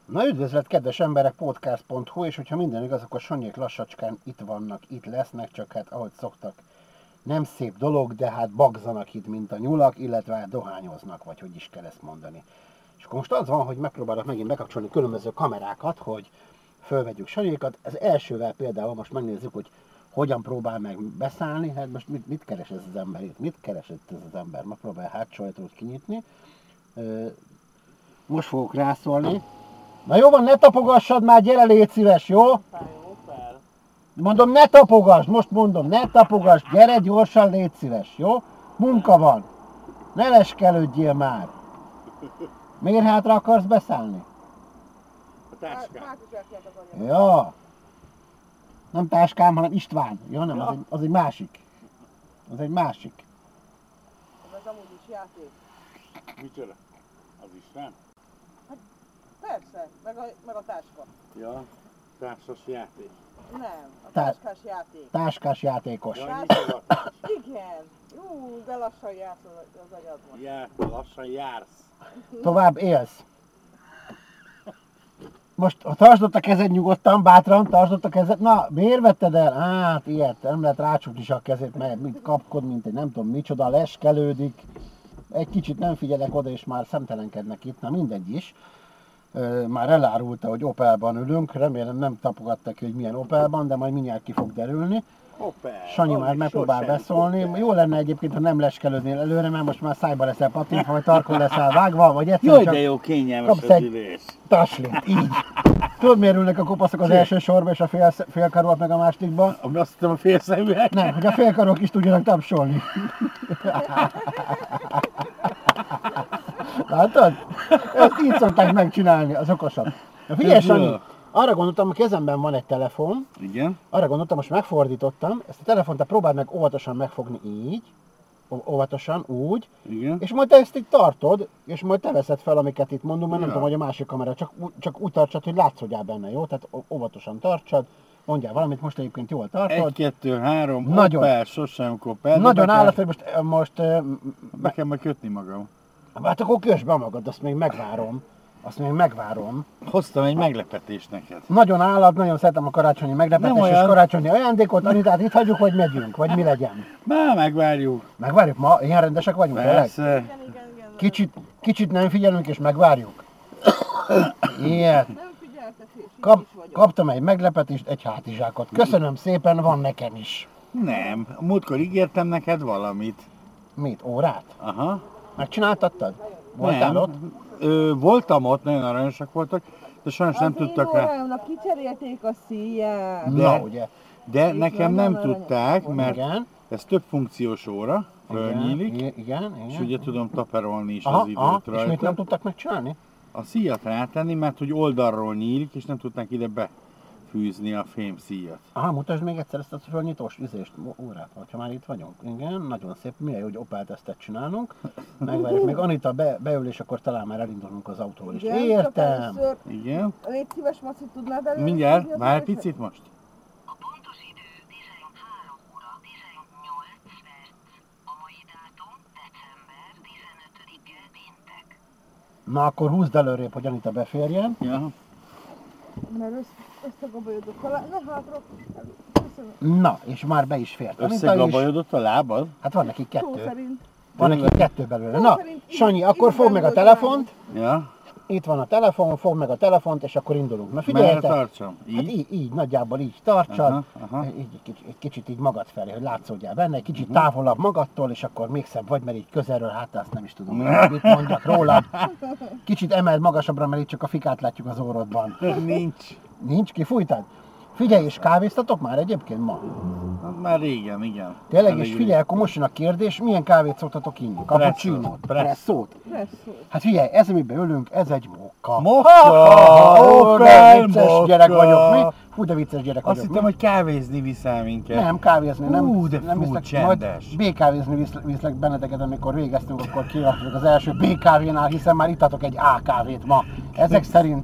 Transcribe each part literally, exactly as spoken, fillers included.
Na üdvözlet, kedves emberek, podcast pont hu, és hogyha minden igaz, akkor Sanyék lassacskán itt vannak, itt lesznek, csak hát ahogy szoktak, nem szép dolog, de hát bagzanak itt, mint a nyulak, illetve hát dohányoznak, vagy hogy is kell ezt mondani. És akkor most az van, hogy megpróbálok megint bekapcsolni különböző kamerákat, hogy fölvegyük Sanyékat. Az elsővel például most megnézzük, hogy hogyan próbál meg beszállni. Hát most mit, mit keres ez az ember itt? Mit keresett ez az ember? Megpróbál hátsó ajtót kinyitni. Most fogok rászólni. Na jó van, ne tapogassad már, gyere, légy szíves, jó? Mondom, ne tapogass, most mondom, ne tapogass, gyere gyorsan, légy szíves, jó? Munka van. Ne leskelődjél már. Miért hátra akarsz beszállni? A táskám. Ja. Nem táskám, hanem István. Ja, nem, az egy, az egy másik. Az egy másik. Ez amúgy is játék. Micsoda? Az István? Persze, meg a, meg a táska. Ja, társas játék. Nem, a Tá- táskás játék. Táskás játékos. Ja, Társ- micsoda? Igen. Ú, de lassan jársz az- az agyadban. Jár, lassan jársz. Tovább élsz. Most tartsd ott a kezed nyugodtan, bátran, tartsd ott a kezed. Na, miért vetted el? Hát, ilyet, nem lehet rácsukni is a kezét, mert mint kapkod, mint egy nem tudom micsoda, leskelődik. Egy kicsit nem figyelek oda, és már szemtelenkednek itt, na mindegy is. Ö, már elárulta, hogy Opelban ülünk, remélem nem tapogattak ki, hogy milyen Opelban, de majd mindjárt ki fog derülni. Hoppá! Sanyi már megpróbál beszólni. Jó lenne egyébként, ha nem leskelődnél előre, mert most már szájba leszel patintva, vagy tarkon leszel vágva, vagy egyszerűen Jaj, csak de jó, kényelmes kapsz az egy- ülés. taslit, így. Tudod, miért ülnek a kopaszok az első sorba, és a fél, félkarúak meg a másodikba? Azt hittem a félszeműek. Nem, hogy a félkarúak is tudjanak tapsolni. Látod? Ezt így szokták megcsinálni, az okosak. Na figyelj, Sanyi, arra gondoltam, hogy kezemben van egy telefon, Igen. arra gondoltam, most megfordítottam, ezt a telefont te próbáld meg óvatosan megfogni így, ó- óvatosan, úgy, Igen. és majd te ezt így tartod, és majd te veszed fel, amiket itt mondunk, mert nem Ja. tudom, hogy a másik kamera, csak, ú- csak úgy tartsad, hogy látszódjál benne, jó? Tehát ó- óvatosan tartsad, mondjál valamit, most egyébként jól tartod. Egy, kettő, három, Nagyon. Opel, sosem Opel. Nagyon állat, hogy most, most ö, Be kell majd kötni magam. hát akkor kösd be magad, azt még megvárom. Azt még megvárom. Hoztam egy meglepetést neked. Nagyon állat, nagyon szeretem a karácsonyi meglepetés Nem és olyan. karácsonyi ajándékot. Anitát itt hagyjuk, vagy megyünk, vagy mi legyen? Már megvárjuk. Megvárjuk ma? Ilyen rendesek vagyunk, tényleg? Persze. Igen, igen, igen. Kicsit, kicsit nem figyelünk és megvárjuk. Ilyet. Nem figyeltetés, így Kap, is vagyok. kaptam egy meglepetést, egy hátizsákot. Köszönöm szépen, van nekem is. Nem, múltkor ígértem neked valamit. Mit, órát? Aha. Megcsináltattad? Voltál Nem. ott? Ö, voltam ott, nagyon aranyosak voltak, de sajnos nem Az tudtak én rá. órámnak kicserélték a szíját. De- Na, ugye. De Itt nekem van nem nagyon aranyos. tudták, mert Igen. ez több funkciós óra, Igen, fölnyílik, igen, igen. és ugye tudom taperolni is Aha, az időt aha, és mit nem rajta. tudtak megcsinálni? A szíjat rátenni, mert hogy oldalról nyílik, és nem tudták ide befűzni a fém szíjat. Aha, mutasd még egyszer ezt a fölnyitós üzést, órát, ha már itt vagyunk. Igen, nagyon szép, milyen jó, hogy Opel tesztet csinálunk. Megvárjuk, még Anita be, beül, és akkor talán már elindulunk az autóval is. Igen, csak Értem! először Igen. légy szíves, Maci, tudnád előre? Mindjárt, hívni az várj először? picit most. A pontos idő tizenhárom óra tizennyolc perc. A mai dátum december tizenötödike péntek. Na akkor húzd előrébb, hogy Anita beférjen. Ja. Mert össze, összegabajodok alá. Ne hátra. Köszönöm. Na, és már be is fért. Anita is. Összegabajodott a lábad? Hát van neki Szó kettő. szerint. Van neki kettő belőle. Szó Na, szerint így- Sanyi, így akkor fogd meg a volt telefont. Ja. Itt van a telefon, fogd meg a telefont, és akkor indulunk. Na Merre figyeljetek! tartsam? Így? Hát így, így, nagyjából így tartsad, Aha, aha. Így, egy, kicsit, egy kicsit így magad felé, hogy látszódjál benne, egy kicsit távolabb magadtól, és akkor még szebb vagy, mert így közelről, hát azt nem is tudom, mit mondjak rólad. Kicsit emeld magasabbra, mert itt csak a fikát látjuk az órodban. Nincs. Nincs, kifújtad? Figyelj, és kávéztatok már egyébként ma? Hát már régen, igen. Tényleg, Elég és figyelj, akkor most jön a kérdés, milyen kávét szoktatok inni? Cappuccinót? Presszót? Presszó. Hát figyelj, ez, amiben ülünk, ez egy mokka. Mokka! Ó, de Opel vicces mokka! gyerek vagyok, mi? Hú, de vicces gyerek Azt vagyok. hittem, mi? hogy kávézni viszel minket. Nem, kávézni, nem, Hú, de nem fú, viszlek, csendes. majd békávézni viszlek, viszlek benneteket, amikor végeztünk, akkor kiadtuk az első bé kávénál, hiszen már ittatok egy á kávét ma. Ezek szerint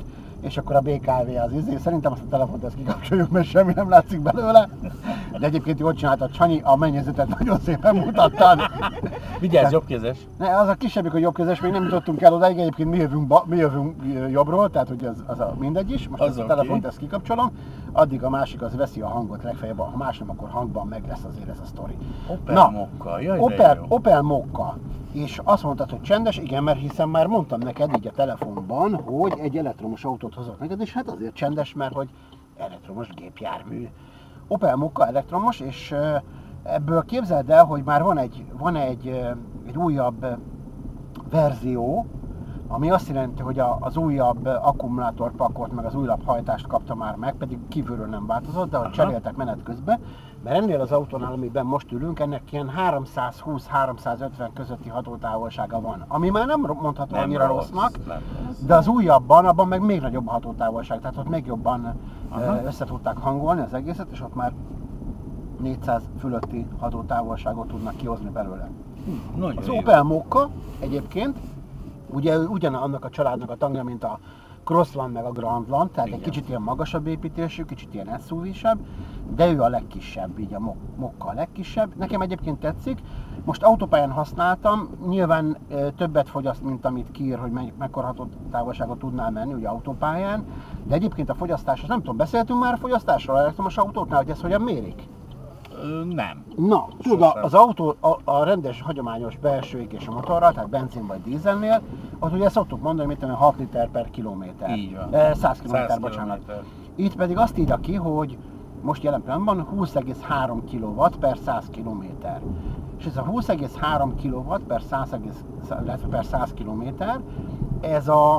és akkor a bé ká vé az izé. Szerintem azt a telefont ezt kikapcsoljuk, mert semmi nem látszik belőle. De egyébként jól csináltad, Sanyi, a mennyezetet nagyon szépen mutattad. Vigyázz, jobbkezes! Ne, az a kisebbik, hogy jobbkezes, még nem jutottunk el odáig, egyébként mi jövünk, ba, mi jövünk jobbról, tehát hogy az, az a mindegy is. Most Az ezt a oké. telefont ezt kikapcsolom, addig a másik az veszi a hangot legfeljebb, ha más nem, akkor hangban meg lesz azért ez a sztori. Opel Mokka, jaj de Opel, jó. Opel Mokka. És azt mondtad, hogy csendes, igen, mert hiszen már mondtam neked így a telefonban, hogy egy elektromos autót hozok neked, és hát azért csendes, mert hogy elektromos gépjármű. Opel Mokka elektromos, és ö, ebből képzeld el, hogy már van egy, van egy, ö, egy újabb ö, verzió, ami azt jelenti, hogy a, az újabb akkumulátorpakot, meg az újabb hajtást kapta már meg, pedig kívülről nem változott, de hogy cseréltek menet közben, mert ennél az autónál, amiben most ülünk, ennek ilyen háromszázhúsz-háromszázötven közötti hatótávolsága van, ami már nem mondható Nem annyira rossz, rossznak, nem rossz. de az újabban, abban meg még nagyobb a hatótávolság, tehát ott még jobban Aha. ö, össze tudták hangolni az egészet, és ott már négyszáz fölötti hatótávolságot tudnak kihozni belőle. Nagyon Az jó. Opel Mokka egyébként, ugye ő ugyanannak a családnak a tagja, mint a Crossland meg a Grandland, tehát Igen. egy kicsit ilyen magasabb építésű, kicsit ilyen es u vé-sebb, de ő a legkisebb, így a Mok- Mokka a legkisebb. Nekem egyébként tetszik, most autópályán használtam, nyilván e, többet fogyaszt, mint amit kiír, hogy me- mekkora hatótávolságot tudnál menni, ugye autópályán, de egyébként a fogyasztás, nem tudom, beszéltünk már a fogyasztásról elektromos autóknál, hogy ezt hogyan mérik? Ö, nem. Na, tudod, Sosem. az autó, a, a rendes, hagyományos belső égésű motorral, tehát benzin vagy dízelnél, ott ugye szoktuk mondani, mit tudom, hat liter per kilométer. Így van. Eh, száz kilométer, száz bocsánat. kilométer. Itt pedig azt írja ki, hogy most jelen pillanatban húsz egész három kilowatt per száz kilométer. És ez a húsz egész három kilowatt per száz, illetve per száz kilométer, ez a,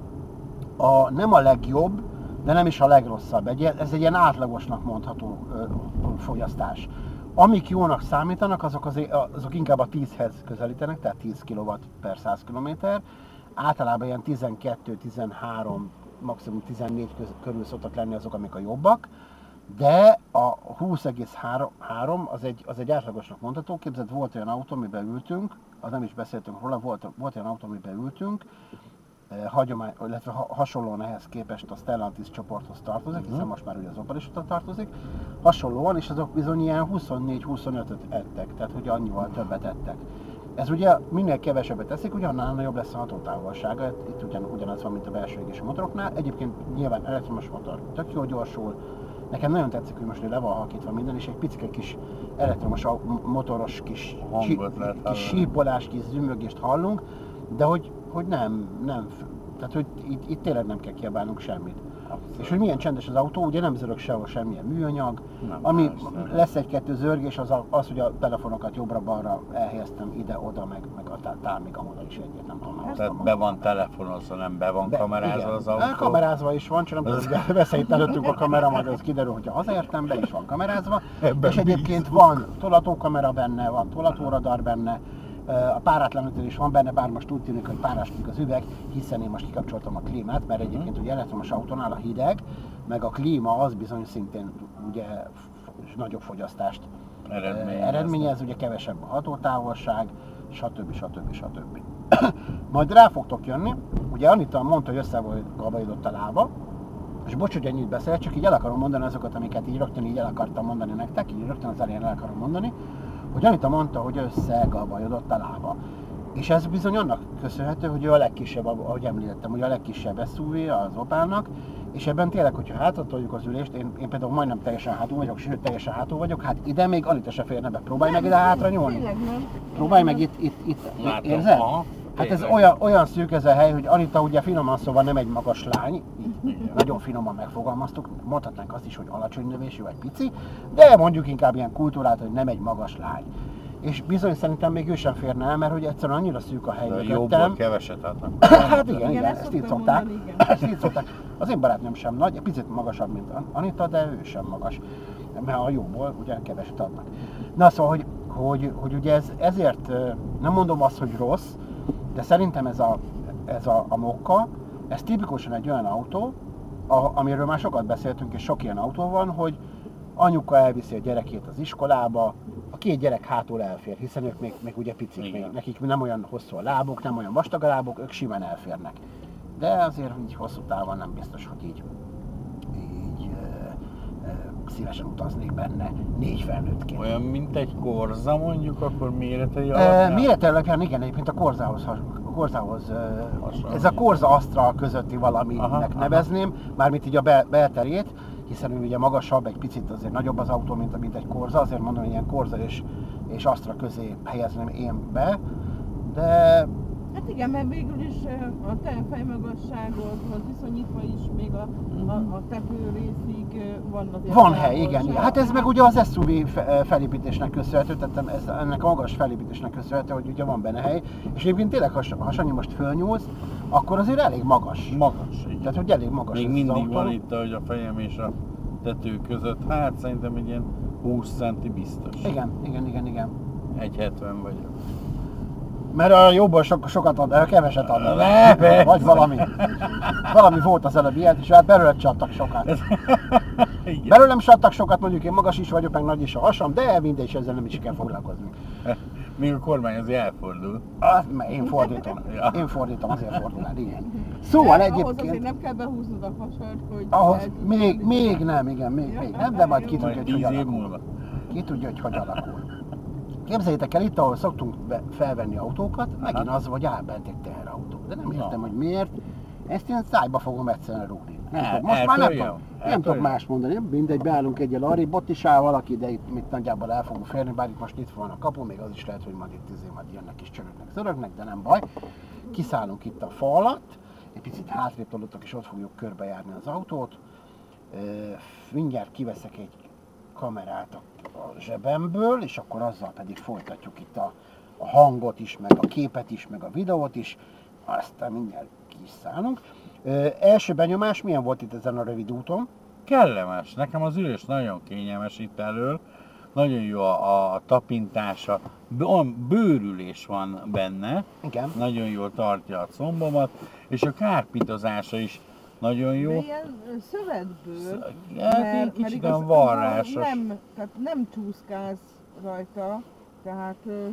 a, nem a legjobb, de nem is a legrosszabb. Egy, ez egy ilyen átlagosnak mondható ö, ö, fogyasztás. Amik jónak számítanak, azok, az, azok inkább a tízhez közelítenek, tehát tíz kilowatt per száz kilométer. Általában ilyen tizenkettő, tizenhárom, maximum tizennégy köz, körül szoktak lenni azok, amik a jobbak. De a húsz egész három az egy, az egy átlagosnak mondható. Képzeld, volt olyan autó, amiben ültünk, az nem is beszéltünk róla, volt, volt olyan autó, amiben ültünk, hagyomány, illetve hasonlóan ehhez képest a Stellantis csoporthoz tartozik, hiszen most már ugye az Opel is oda tartozik, hasonlóan, és azok bizony ilyen huszonnégy-huszonötöt ettek, tehát hogy annyival többet ettek. Ez ugye minél kevesebbet teszik, ugye annál nagyobb lesz a hatótávolsága, itt ugyan, ugyanaz van, mint a belső égésű motoroknál. Egyébként nyilván elektromos motor tök jól gyorsul, nekem nagyon tetszik, hogy most le van halkítva minden, és egy picike kis elektromos motoros kis, Hangot lehet kis hallani. sípolás, kis zümmögést hallunk, de hogy, hogy nem, nem, tehát hogy itt, itt tényleg nem kell kiabálnunk semmit. Abszolút. És hogy milyen csendes az autó, ugye nem zörög sehol semmilyen műanyag, Nem, ami persze. lesz egy-kettő zörgés, az, a, az, hogy a telefonokat jobbra-balra elhelyeztem ide-oda, meg, meg a talán még amoda is egyet, nem tudom. Tehát hoztam be van telefonozva, nem be van Be- kamerázva igen. az autó. Kamerázva is van, csak nem tudom, hogy vesz itt előttünk a kamera, majd az kiderül, hogyha hazaértem, be is van kamerázva. Ebben és egyébként van tolatókamera benne, van tolatóradar benne, a párátlanítő is van benne, bár most úgy tűnik, hogy párásodik az üveg, hiszen én most kikapcsoltam a klímát, mert egyébként ugye elektromos autónál a hideg, meg a klíma az bizony szintén ugye f- nagyobb fogyasztást Eredményez. eredményez, ugye kevesebb a hatótávolság, stb. stb. stb. Majd rá fogtok jönni, ugye Anita mondta, hogy össze volt gabajodott a lába, és bocs, hogy ennyit beszél, csak így el akarom mondani azokat, amiket így rögtön így el akartam mondani nektek, így rögtön az elején el akarom mondani, hogy Anita mondta, hogy összegabajodott a lába. És ez bizony annak köszönhető, hogy ő a legkisebb, ahogy említettem, hogy a legkisebb es u vé az Opelnak, és ebben tényleg, hogyha hátratoljuk az ülést, én, én például majdnem teljesen hátul vagyok, sőt teljesen hátul vagyok, hát ide még Anita se férne be. Próbálj meg ide hátra nyúlni. Tényleg nem. Próbálj meg itt, itt, itt, Látom, érzed? aha, Hát ez tényleg. olyan, olyan szűk ez a hely, hogy Anita ugye finoman szóval nem egy magas lány, így nagyon finoman megfogalmaztuk, mondhatnánk azt is, hogy alacsony növésű vagy pici, de mondjuk inkább ilyen kultúrát, hogy nem egy magas lány. És bizony szerintem még ő sem férne el, mert hogy egyszerűen annyira szűk a hely De mögöttem. jobból keveset adnak. Hát igen, igen, Igen, ezt ezt így szoktam szokták. mondani, igen. Ezt így szokták. Az én barátnőm sem nagy, egy picit magasabb, mint Anita, de ő sem magas. Mert a jóból ugye keveset adnak. Na szóval, hogy, hogy, hogy ugye ez, ezért nem mondom azt, hogy rossz, de szerintem ez a, ez a, a Mokka, ez tipikusan egy olyan autó, a, amiről már sokat beszéltünk, és sok ilyen autó van, hogy anyuka elviszi a gyerekét az iskolába, a két gyerek hátul elfér, hiszen ők még, még ugye picik, még, Igen. nekik nem olyan hosszú a lábuk, nem olyan vastag a lábuk, ők simán elférnek. de azért így hosszú távon nem biztos, hogy így, így ö, ö, szívesen utaznék benne négy felnőttként. Olyan, mint egy Corsa mondjuk, akkor méretei E, alapján? Méretei alapján igen, egyébként a Corsához, a Corsához Hasonló. ez a Corsa Astra közötti valaminek Aha, aha. nevezném, mármint így a bel- belterét, hiszen ő ugye magasabb, egy picit azért nagyobb az autó, mint, mint egy Corsa, azért mondom, hogy ilyen Corsa és, és Astra közé helyezném én be, de Hát igen, mert végül is ö, a te fejmagasságodhoz viszonyítva is még a, a, a tepő részig ö, van azért van hely, igen. távolság. Hát ez meg ugye az es u vé fe- felépítésnek köszönhető, tehát ez, ennek a magas felépítésnek köszönhető, hogy ugye van benne hely, és egyébként tényleg, ha, ha Sanyi most fölnyúlsz, akkor azért elég magas. Magas, igen. Tehát, hogy elég magas Még ez az mindig autó. van itt, hogy a fejem és a tető között, hát szerintem egy ilyen húsz centi biztos. Igen, igen, igen, igen. egy hetven vagyok. Mert a jobban sok, sokat ad, a keveset ad. Ne, Vagy valami. Valami volt az előbb ilyet, és hát belőle csattak sokat. Igen. Belőlem csattak sokat, mondjuk én magas is vagyok, meg nagy is a hasam, de mindegy, és ezzel nem is kell foglalkozni. Még a kormány azért elfordul. Hát, mert én fordítom. Ja. Én fordítom, azért fordul el, igen. Szóval De ahhoz azért egyébként... nem kell behúznod a hasad, hogy... Ahhoz el tudod még, fordítani. még nem, igen, még, még nem, de majd ki tudja, Majd hogy tíz hogy év alakul. múlva. Ki tudja, hogy hogy alakul. Képzeljétek el, itt, ahol szoktunk be, felvenni autókat, megint az, hogy áll bent egy teherautó. De nem értem, Na. hogy miért. Ezt én szájba fogom egyszerűen rúgni. Nem El- tudok, most már nem eltolja? tudok, nem Eltolja? tudok más mondani. Mindegy, beállunk egyel arrébb, ott is áll valaki, de itt, itt nagyjából el fogunk férni, bár itt most itt van a kapu, még az is lehet, hogy majd itt izé, majd jönnek és csörögnek, zörögnek, de nem baj. Kiszállunk itt a fa alatt, egy picit hátrébb tolottak, és ott fogjuk körbejárni az autót. Ö, mindjárt kiveszek egy kamerát a, a zsebemből, és akkor azzal pedig folytatjuk itt a, a hangot is, meg a képet is, meg a videót is. Aztán mindjárt ki is szállunk. Ö, első benyomás milyen volt itt ezen a rövid úton? Kellemes. Nekem az ülés nagyon kényelmes itt elől. Nagyon jó a, a tapintása. B- olyan bőrülés van benne. Igen. Nagyon jól tartja a combomat. És a kárpitozása is nagyon jó. De ilyen ö, szövetből, Hát egy kicsit olyan igazából varrásos. Nem, tehát nem csúszkálsz rajta, tehát ö,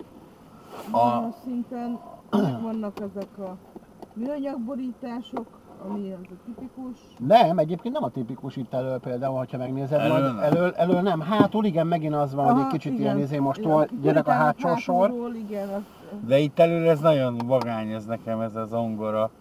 A- a... szinten vannak ezek a műanyagborítások, ami az a tipikus. Nem, egyébként nem a tipikus itt elől például, ha megnézed, Elől majd nem. elől, elől nem, hátul igen, megint az van, hogy egy Aha, kicsit igen. ilyen izé most Igen, tol, gyerek a kipurítanak hátsó sor. hátulról, igen, az, De itt elől ez nagyon vagány, ez nekem ez az zongora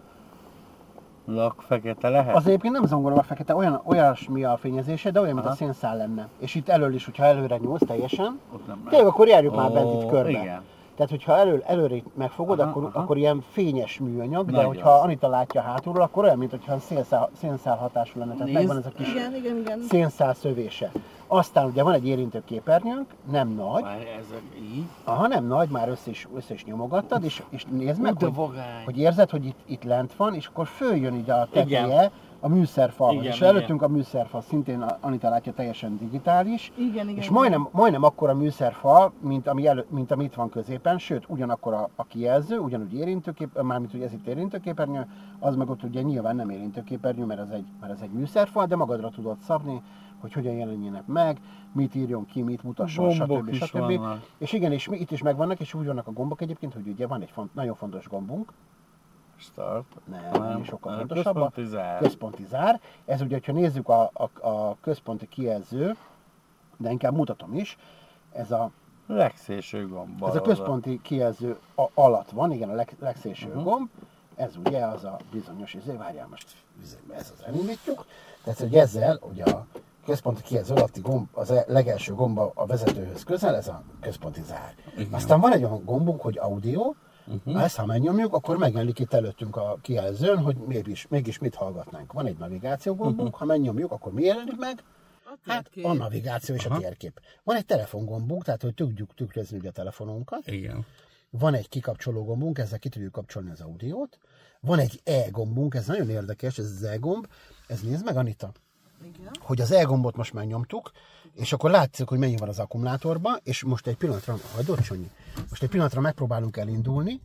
lak fekete lehet. Az egyébként nem zongora fekete, olyan, olyasmi a fényezése, de olyan, mint Aha. a szénszál lenne. És itt elől is, hogyha előre nyúlsz teljesen, Ott nem tényleg akkor járjuk már Ó, bent itt körbe. igen. Tehát, hogyha elől, előre itt megfogod, Aha, akkor, aha. akkor ilyen fényes műanyag, de Nagy hogyha az. Anita látja hátulról, akkor olyan, mint hogyha szénszál, szénszál hatású lenne. Tehát Nézd. megvan ez a kis igen, igen, igen. szénszál szövése. Aztán ugye van egy érintő képernyőnk, nem nagy, Már ezek így. aha, nem nagy, már össze is, össze is nyomogattad, és, és nézd meg, Ú, de hogy, vagány. hogy érzed, hogy itt, itt lent van, és akkor följön ide a Igen. teteje a műszerfalhoz. Igen, És igen. előttünk a műszerfal szintén Anita látja teljesen digitális, Igen, igen. és igen. majdnem, majdnem akkora műszerfal, mint ami, elő, mint ami itt van középen, sőt, ugyanakkor a, a kijelző, ugyanúgy érintőkép, mármint hogy ez itt érintőképernyő, az meg ott ugye nyilván nem érintőképernyő, mert ez egy, mert ez egy műszerfal, de magadra tudod szabni, hogy hogyan jelenjenek meg, mit írjon ki, mit mutasson, Gombok stb. is stb. vannak. És igen, és mi, itt is megvannak, és úgy vannak a gombok egyébként, hogy ugye van egy font, nagyon fontos gombunk, Start. nem, nem sokkal a fontosabb, a központi zár. központi zár. Ez ugye, ha nézzük a, a, a központi kijelző, de inkább mutatom is, ez a, Legszélső gomb. ez a központi kijelző a, alatt van, igen, a leg, legszélső Uh-huh. gomb, ez ugye az a bizonyos izé, várjál most, ez az elindítjuk, tehát hogy ezzel ugye a központi kijelző alatti gomb, az e- legelső gomba a vezetőhöz közel, ez a központi zár. Igen. Aztán van egy olyan gombunk, hogy audio, Uh-huh. ha ezt ha megnyomjuk, akkor megjelenik itt előttünk a kijelzőn, hogy mégis, mégis mit hallgatnánk. Van egy navigáció gombunk, uh-huh. ha megnyomjuk, akkor mi jelenik meg? Hát a navigáció és a Aha. térkép. Van egy telefongombunk, tehát hogy tudjuk tükrözni ugye a telefonunkat. Igen. Van egy kikapcsoló gombunk, ezzel ki tudjuk kapcsolni az audiót. Van egy E-gombunk, ez nagyon érdekes, ez az E-gomb. Ez nézd meg, Anita, Igen. hogy az E-gombot most megnyomtuk, és akkor látszik, hogy mennyi van az akkumulátorban, és most egy pillanatra, hagyod, Sonyi? Most egy pillanatra megpróbálunk elindulni.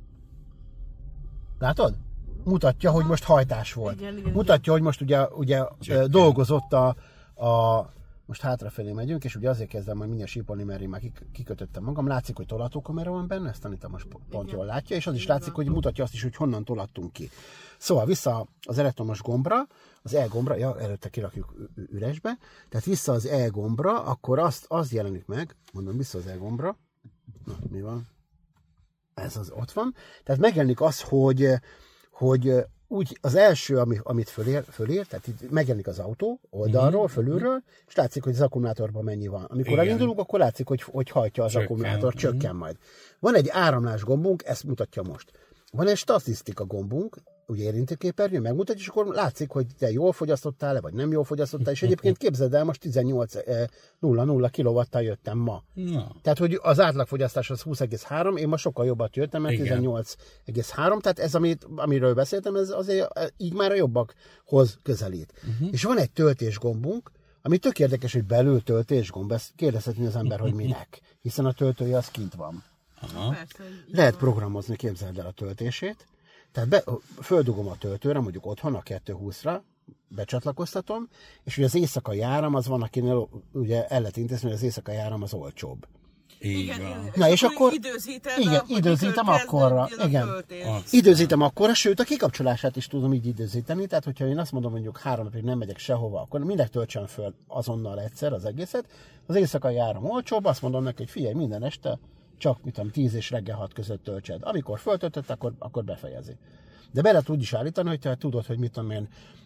Látod? Mutatja, hogy most hajtás volt. Igen, igen, Mutatja, hogy most ugye, ugye Csökken. dolgozott a, a most hátrafelé megyünk, és ugye azért kezdem majd mindjárt sípolni, mert én már kikötöttem magam. Látszik, hogy tolatókamera van benne, ezt Anita most pont Igen. jól látja, és az is látszik, hogy mutatja azt is, hogy honnan tolattunk ki. Szóval vissza az elektromos gombra, az E gombra, ja, előtte kirakjuk üresbe, tehát vissza az E gombra, akkor azt, az jelenik meg, mondom, vissza az E gombra, na, mi van? Ez az ott van. Tehát megjelenik az, hogy, hogy úgy az első, ami, amit fölér, fölér, tehát itt megjelenik az autó oldalról, fölülről, és látszik, hogy az akkumulátorban mennyi van. Amikor Igen. elindulunk, akkor látszik, hogy, hogy hajtja az Csökken. akkumulátor, csökken majd. Van egy áramlás gombunk, ezt mutatja most. Van egy statisztika gombunk, ugye érintőképernyő, megmutatja, és akkor látszik, hogy te jól fogyasztottál-e, vagy nem jól fogyasztottál, és egyébként képzeld el, most tizennyolc nulla nulla kilowattal jöttem ma. Na. Tehát, hogy az átlagfogyasztás az húsz egész három, én ma sokkal jobbat jöttem, mert Igen. tizennyolc egész három, tehát ez, amit, amiről beszéltem, ez azért így már a jobbakhoz közelít. Uh-huh. És van egy töltésgombunk, ami tök érdekes, hogy belül töltésgomb, ezt kérdezhetni az ember, hogy minek, hiszen a töltője az kint van. Aha. Persze, így Lehet van. programozni, képzeld el a töltését, tehát be, földugom a töltőre, mondjuk otthon a kétszázhúszra, becsatlakoztatom, és ugye az éjszakai áram az van, akinél ugye el lehet intézni, hogy az éjszakai áram az olcsóbb. Így Igen, van. igen. Na, és akkor- időzíted, igen, a- hogy időzítem mikor akkorra, kezdődik igen. a töltés. Az. Időzítem akkora, sőt a kikapcsolását is tudom így időzíteni, tehát hogyha én azt mondom, mondjuk három napig nem megyek sehova, akkor mindegy töltsem föl azonnal egyszer az egészet. Az éjszakai áram olcsóbb, azt mondom neki, hogy figyelj, minden este csak mit tudom, tíz és reggel hat között töltsed. Amikor föltöltött, akkor, akkor befejezi. De be lehet úgy is állítani, hogy te tudod, hogy mit tudom én,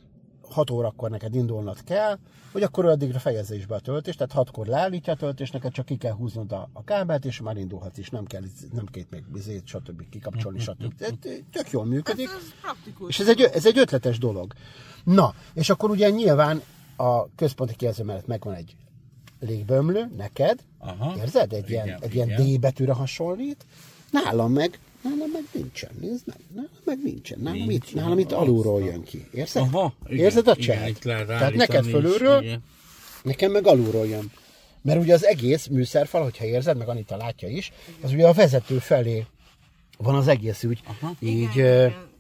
hat órakor neked indulnod kell, hogy akkor addigra fejezze is be a töltést, tehát hatkor leállítja a töltést, neked csak ki kell húznod a, a kábelt, és már indulhatsz is, nem kell, nem kell még bizét, stb. Kikapcsolni, stb. Tök jól működik. Ez, ez praktikus. És ez egy, ez egy ötletes dolog. Na, és akkor ugye nyilván a központi kijelző mellett megvan egy légbömlő, neked, Aha. érzed? Egy ilyen, Igen, egy ilyen igen. D betűre hasonlít. Nálam meg, nálam meg nincsen, nézd meg, nálam meg nincsen. Nálam, Nincs, itt, nálam itt az alulról van. jön ki. Érzed? Aha, igen, Érzed a igen, cselt? itt lehet Tehát állítani neked is, fölülről, igen. nekem meg alulról jön. Mert ugye az egész műszerfal, hogyha érzed, meg Anita látja is, az ugye a vezető felé van az egész úgy, Aha. így, Igen, ö, igen.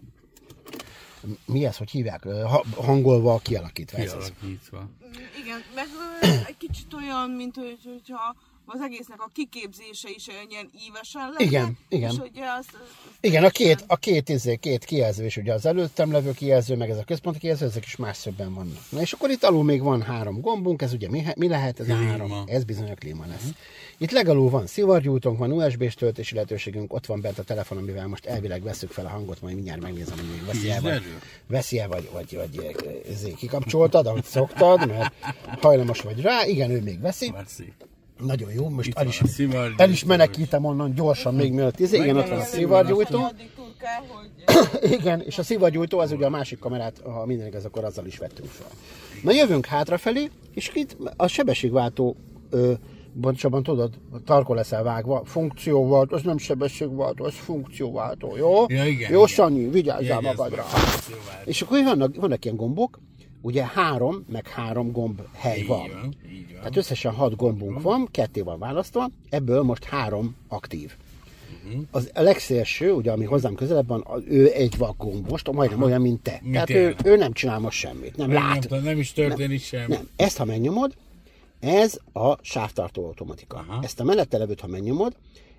mi ez, hogy hívják, Ö, ha- hangolva, kialakítva ez az. Kialakítva. Igen, meg ö, egy kicsit olyan, mint hogy, hogyha az egésznek a kiképzése is ilyen ívesen lenne. Igen, igen. És ugye azt, azt Igen, a két, a két, izé, két kijelző, és ugye az előttem levő kijelző, meg ez a központi kijelző, ezek is más szögben vannak. Na és akkor itt alul még van három gombunk, ez ugye mi, mi lehet? Ez a Klíma. három. Ez bizony a klíma lesz. Itt legalul van szivargyújtónk, van u es bé-s töltési lehetőségünk, ott van bent a telefon, amivel most elvileg veszük fel a hangot, majd mindjárt megnézem, hogy még veszi el, vagy, Tízerő? veszi el, vagy, vagy, vagy ezé, kikapcsoltad, ahogy szoktad, mert hajlamos vagy rá. Igen, ő még veszi. Merci. Nagyon jó, most Itt el van is, a szivargyújtó. el is menekítem onnan gyorsan, még mielőtt izé. Igen, ott van a szivargyújtó. addig turkál, hogy Igen, és a szivargyújtó, az ugye a másik kamerát, ha minden igaz, akkor azzal is vettünk fel. Na jövünk hátrafelé, és itt a sebességváltó, ö, pontosabban tudod, tarkon leszel vágva, funkcióváltó, az nem sebességváltó, az funkcióváltó, jó? Ja, igen, jó, igen. Sanyi, vigyázzál Jegyezd magadra. meg, funkcióváltó. És akkor vannak, vannak ilyen gombok, ugye három, meg három gomb hely Így van. van, így van. Tehát összesen hat gombunk van, ketté van választva, ebből most három aktív. Az a legszélső, ugye, ami hozzám közelebb van, az- ő egy vakgomb most, majdnem olyan, mint te. Mint Tehát én. ő, ő nem csinál most semmit, nem Nem, lát. nem, nem is történik sem. Nem, ezt ha megnyomod, ez a sávtartó automatika. Aha. Ezt a mellette levőt, ha megnyomod,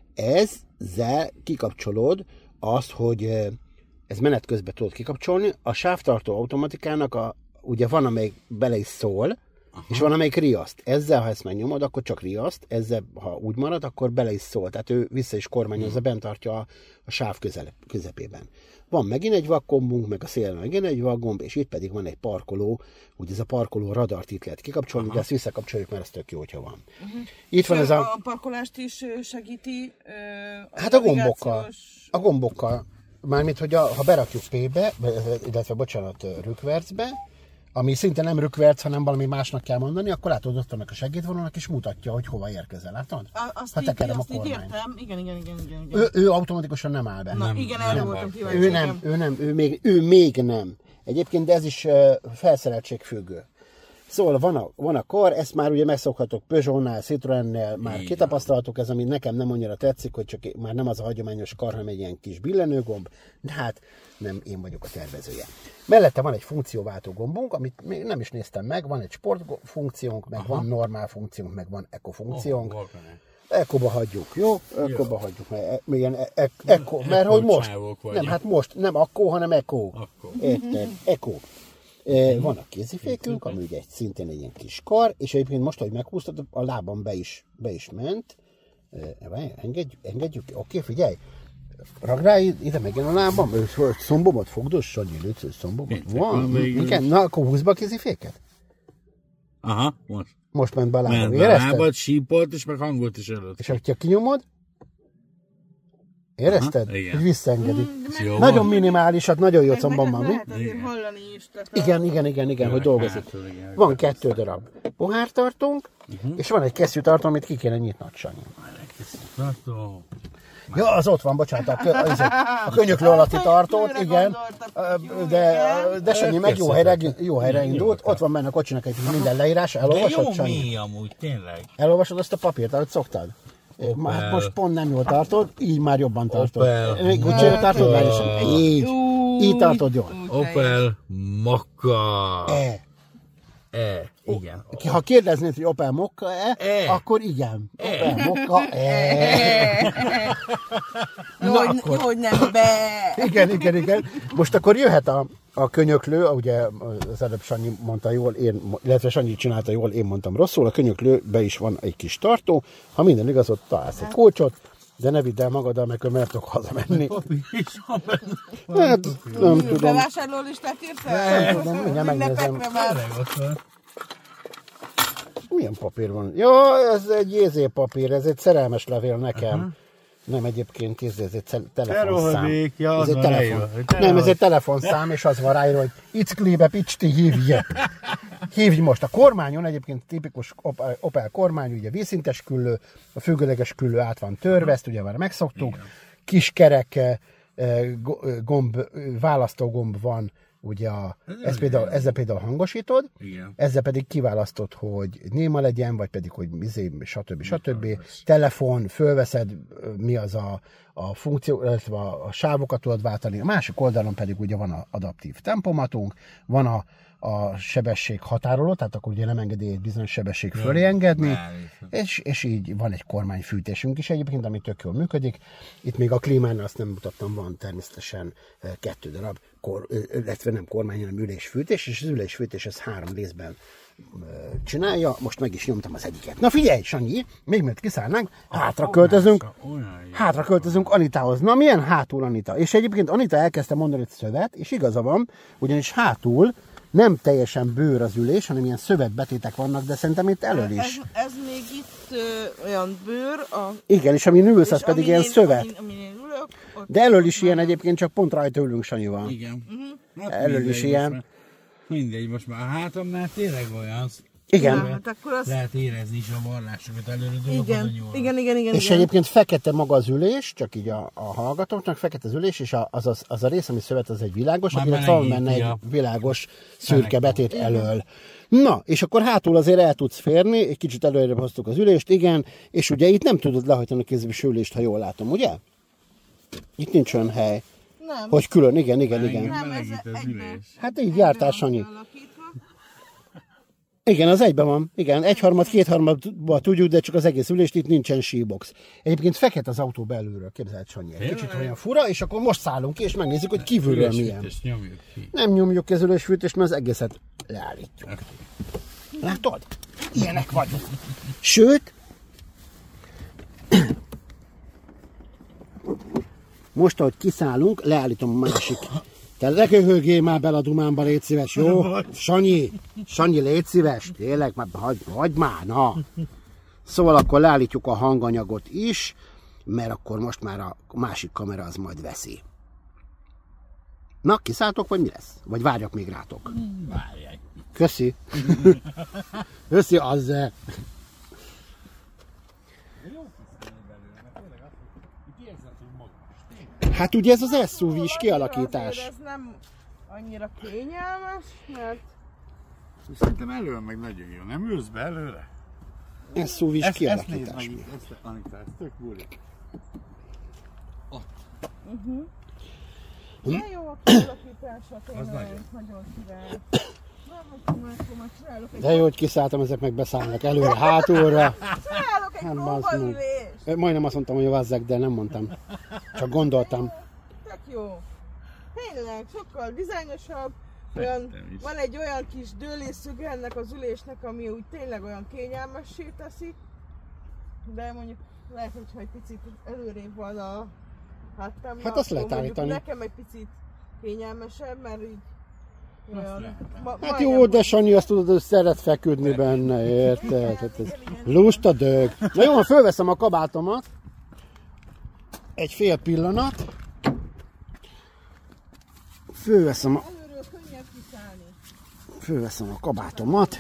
ezzel kikapcsolod azt, hogy eh, ez menet közben tudod kikapcsolni. A sávtartó automatikának a, ugye van, amelyik bele is szól, aha, és van, amelyik riaszt. Ezzel, ha ezt megnyomod, akkor csak riaszt, ezzel, ha úgy marad, akkor bele is szól. Tehát ő vissza is kormányozza, bent tartja a, a sáv közel, közepében. Van megint egy vakgombunk, meg a szélen megint egy vakgomb, és itt pedig van egy parkoló, ugye ez a parkoló radart itt lehet kikapcsolni, aha, de ezt visszakapcsoljuk, mert ez tök jó, hogyha van. Uh-huh. Itt van ez a... a parkolást is ö, segíti. Ö, Hát a gombokkal. navigációs- A gombokkal. Mármint, hogy a, ha berakjuk P-be, illetve bocsánat, rükvercbe, ami szinte nem rükverc, hanem valami másnak kell mondani, akkor látod, ott vannak a segédvonalak, és mutatja, hogy hova érkezel. Látod? A- Azt Ha így, tekerem a azt így kormányt. értem. Igen, igen, igen, igen. igen. Ő, ő automatikusan nem áll be. Na, Nem, igen, nem erre van. voltam kíváncsi. Ő nem, ő nem, ő még, ő még nem. Egyébként, de ez is uh, felszereltség függő. Szóval van a, van a kar, ezt már ugye megszokhatok Peugeot-nál, Citroën-nél, már Igen. kitapasztaltuk, ez ami nekem nem annyira tetszik, hogy csak már nem az a hagyományos kar, hanem egy ilyen kis billenőgomb, de hát nem én vagyok a tervezője. Mellette van egy funkcióváltó gombunk, amit még nem is néztem meg, van egy sport funkciónk, meg Aha. van normál funkciónk, meg van eco funkciónk. Oh, Ekkoba hagyjuk, jó? Ekkoba hagyjuk, mert, igen, e, e, ekko, mert hogy most, nem, hát most, nem akkó, hanem ekko. Érted? Ekko. E, van a kézifékünk, ami ugye egy, szintén egy ilyen kis kar, és egyébként most, hogy meghúztad, a lábam be is, be is ment. E, engedjük, engedjük, oké, figyelj. Ragd rá ide megint a lábam, szombomat fogd, Sanyi, légy szombomat. Van, igen, na akkor húzd be a kéziféket. Aha, most. Most ment be a lábam, ment érezted? Lábad, sípolt, és meg hangot is előtt. És ha kinyomod, érezted? Aha, igen. Hogy visszaengedi. Jó Nagyon van. minimálisat, nagyon jó combban van, mi? Lehet azért hallani is. Tehát a- Igen, igen, igen, igen, hogy dolgozik. hátul, igen. Van kettő darab pohártartónk, és van egy kesztyűtartó, amit ki kéne nyitnod, Sanyi. Tartó. Ja, az ott van, bocsánat, a, kö, az, a könyöklő alatti tartót, Őre igen, gondoltam, de, de Sanyi meg jó helyre, jó helyre Igen, indult, jó. ott van benne a kocsinak egy minden leírás, De elolvasod, jó Sanyi? mély amúgy, tényleg. Elolvasod azt a papírt, ahogy szoktad? Már most pont nem jól tartod, így már jobban tartod. Opel. Még úgy csinálod, tartod már is. Így, így tartod jól. Opel Mokka. E. E. Igen. Ha kérdeznéd, hogy Opel Mokka-e, E. akkor igen. Opel Mokka-e. Jó, Na hogy, akkor. jó, hogy nem be. Igen, igen, igen. Most akkor jöhet a, a könyöklő, ugye az előbb Sanyi mondta jól, én, illetve Sanyi csinálta jól, én mondtam rosszul, a könyöklőbe is van egy kis tartó, ha minden igaz, ott találsz egy kulcsot, de ne vidd el magaddal, mert mert tudok hazamenni. Hát, nem tudom. Bevásárló listát írtál? Nem tudom, mindjárt megnézem. Ünnepekre már. Milyen papír van? Ja, ez egy jézé papír, ez egy szerelmes levél nekem. Uh-huh. Nem egyébként, ez, ez egy ce- telefonszám. Rohadék, ja, ez az egy van telefon. ráírva, hogy Nem, ez egy telefonszám, és az van ráírva, hogy Icklébe Picsti hívj. Hívj most. A kormányon egyébként tipikus Opel, Opel kormány, ugye vízszintes küllő, a függőleges küllő át van törve, ezt ugye már megszoktuk. Igen. Kis kerek, gomb, választógomb van, ugye a, ez például, ezzel például hangosítod, Igen. ezzel pedig kiválasztod, hogy néma legyen, vagy pedig, hogy izé, stb. stb. Telefon, fölveszed, mi az a, a funkció, illetve a, a sávokat tudod váltani. A másik oldalon pedig ugye van a adaptív tempomatunk, van a, a sebesség határoló, tehát akkor ugye nem engedi egy bizonyos sebesség fölé engedni, és, és így van egy kormányfűtésünk is egyébként, ami tök jól működik. Itt még a klímánál azt nem mutattam, van természetesen kettő darab, kor, illetve nem kormány, hanem ülésfűtés, és az ülésfűtés ez három részben csinálja, most meg is nyomtam az egyiket. Na figyelj, Sanyi, még mielőtt kiszállnánk, hátra költözünk, hátra költözünk Anitához. Na milyen hátul Anita? És egyébként Anita elkezdte mondani, hogy szövet, és igaza van, ugyanis hátul nem teljesen bőr az ülés, hanem ilyen szövetbetétek vannak, de szerintem itt elől is. Ez, ez még itt ö, olyan bőr. A, Igen, és amin ülsz, az pedig ilyen én, szövet. Amin, amin én ülök, ott De elől is ilyen egyébként, csak pont rajta ülünk Sanyival. Igen. Hát Elől mindegy, is ilyen. Most már, mindegy, most már a hátamnál tényleg olyan. Igen. Na, hát akkor az... Lehet érezni is a varrásokat előre dolog Igen, igen, igen, igen. És igen. egyébként fekete maga az ülés, csak így a, a hallgatóknak fekete az ülés, és a, az, az, az a rész, ami szövet, az egy világos, Már illetve van benne melegíti egy a- világos szürke betét elől. Na, és akkor hátul azért el tudsz férni, egy kicsit előre hoztuk az ülést, igen, és ugye itt nem tudod lehajtani a kézvisülést, ha jól látom, ugye? Itt nincs olyan hely, Nem, hogy külön, igen, igen, Igen. igen. nem, ez melegít az egybe, ülés. Hát így jártál, Sanyi. alakítva. Igen, az egyben van. Igen, egyharmad, kétharmadban tudjuk, de csak az egész ülést, itt nincsen síbox. Egyébként fekete az autó belülről, képzeld, Sanyi. Egy kicsit olyan fura, és akkor most szállunk ki, és megnézzük, hogy kívülről milyen. Ülésfűtést nyomjuk ki. Nem nyomjuk kezülésfűtést, mert az egészet leállítjuk. Látod? Ilyenek vagyunk. Sőt, most, ahogy kiszállunk, leállítom a másik. Te leköhögjél már bele a dumámba, légy szíves, jó? Sanyi, Sanyi, légy szíves, tényleg, már hagyd, hagyd már, na. Szóval akkor leállítjuk a hanganyagot is, mert akkor most már a másik kamera az majd veszi. Na, kiszálltok, vagy mi lesz? Vagy várjak még rátok? Várják. Köszi. Köszi, az... Hát ugye ez az es u vé-s kialakítás. Azért ez nem annyira kényelmes, mert Szerintem elől meg nagyon jó. Nem ülsz be előle? Ez szúvis Ezt, ezt nézd kialakítás. meg, ezt, Anita, ez tök buli. De jó a kialakítása, Az tényleg nagyon. nagyon király. Nem, hogy már akkor már csinálok egy, De jó, hogy kiszálltam, ezek meg beszállnak előre, hátulra. csinálok egy Hát, bazd meg. próbaülést. Majdnem azt mondtam, hogy vazzák, de nem mondtam. Csak gondoltam. Tök jó. Tényleg, sokkal dizájnosabb. Olyan, Szerintem is. van egy olyan kis dőlésszög ennek az ülésnek, ami úgy tényleg olyan kényelmessé teszi. De mondjuk lehet, hogyha egy picit előrébb van a hátám. Hát azt lehet állítani. Nekem egy picit kényelmesebb, mert így olyan... lehet. Ma, Hát majdnem jó, de Sanyi azt tudod, hogy szeret feküdni benne, érted? Hát ez lusta dög. Na jó, fölveszem a kabátomat. Egy fél pillanat. Fölveszem a, Előről könnyebb kiszállni. fölveszem a kabátomat.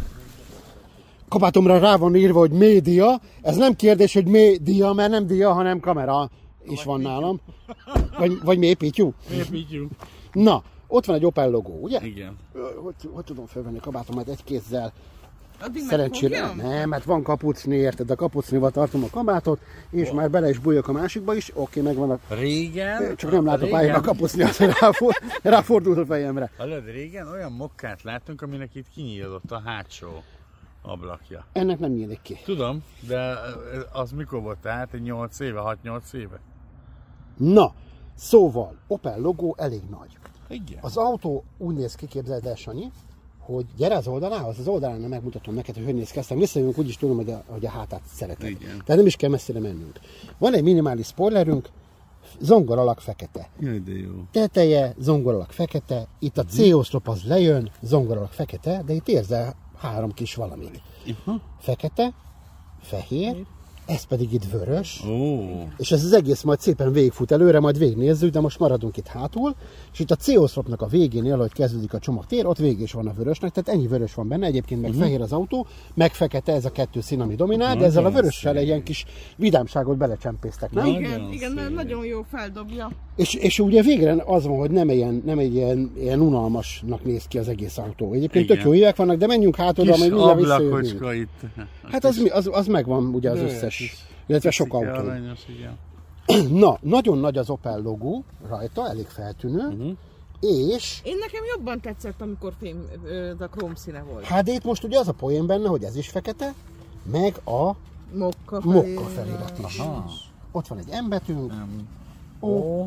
Kabátomra rá van írva, hogy média. Ez nem kérdés, hogy média, mert nem dia, hanem kamera is van nálam. Vagy, vagy mépityú. Építjük. Na, ott van egy Opel logó, ugye? Igen. Hogy, hogy tudom fölvenni a kabátomat egy kézzel? Addig Szerencsére megfogjam? nem, mert van kapucni, érted? A kapucnival tartom a kabátot, és oh. már bele is bújok a másikba is. Oké, megvan a... Régen... Csak nem látok régen- pályán a kapucni, az ráfor, ráfordult a fejemre. Hallod, régen olyan mokkát láttunk, aminek itt kinyílott a hátsó ablakja. Ennek nem nyílik ki. Tudom, de az mikor volt tehát? Egy nyolc éve, hat-nyolc éve? Na, szóval, Opel logó elég nagy. Igen. Az autó úgy néz ki, képzeld el, Sanyi, hogy gyere az oldalához, az oldalán megmutatom neked, hogy hogy néz ki, aztán visszajövünk, úgyis tudom, hogy a, hogy a hátát szereted. Igen. Tehát nem is kell messzire mennünk. Van egy minimális spoilerünk, zongoralak fekete. Jaj, de jó. Teteje, zongoralak fekete, itt a C-oszlop az lejön, zongoralak fekete, de itt érzel három kis valamit. Aha. Fekete, fehér, ez pedig itt vörös, Ó. és ez az egész majd szépen végigfut előre, majd végignézzük, de most maradunk itt hátul, és itt a C-oszlopnak a végénél, ahogy kezdődik a csomagtér, ott végig is van a vörösnek, tehát ennyi vörös van benne, egyébként meg uh-huh. fehér az autó, meg fekete, ez a kettő szín, ami dominál, de ezzel a vörössel egy ilyen kis vidámságot belecsempésztek, nem? Nagyon Igen, igen, szép. nagyon jó feldobja. És, és ugye végre az van, hogy nem, ilyen, nem egy ilyen, ilyen unalmasnak néz ki az egész autó. Egyébként Igen. tök jó évek vannak, de menjünk hát oda, Kis majd mindjárt visszajövünk. ablakocska itt. Hát az, mi- az, az megvan ugye az De összes, is. illetve sok Picike autó. aranyos, igen. Na, nagyon nagy az Opel logó rajta, elég feltűnő, Uh-huh. és Én nekem jobban tetszett, amikor fém, ö, a króm színe volt. hát itt most ugye az a poén benne, hogy ez is fekete, meg a Mokka, mokka felirat is. Aha. Ott van egy M betűnk, Nem. O, O.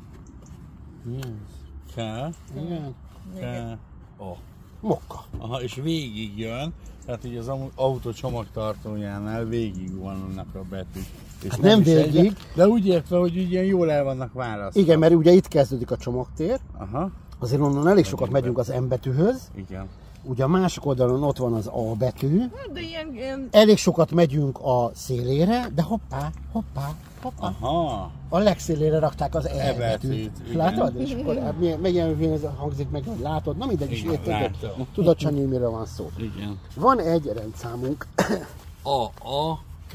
K. igen, K. O. mokka. Aha, és végig jön, tehát így az amu- autó csomagtartójánál végig vannak a betűk. És Hát nem is egy- végig. de úgy értve, hogy úgy ilyen jól el vannak választva. Igen, mert ugye itt kezdődik a csomagtér, Aha, azért onnan elég sokat megyünk az M betűhöz, igen. ugye a másik oldalon ott van az A betű, Hát, de ilyen, ilyen elég sokat megyünk a szélére, de hoppá, hoppá, hoppá. Aha, A legszélére rakták az E E betűt. betűt, igen. Látod? És akkor hát milyen, milyen, milyen ez hangzik meg, hogy látod? Na mindegy is, Igen, érted? látom. Tudod, Sanyi, miről van szó. igen. Van egy rendszámunk, A, A, K,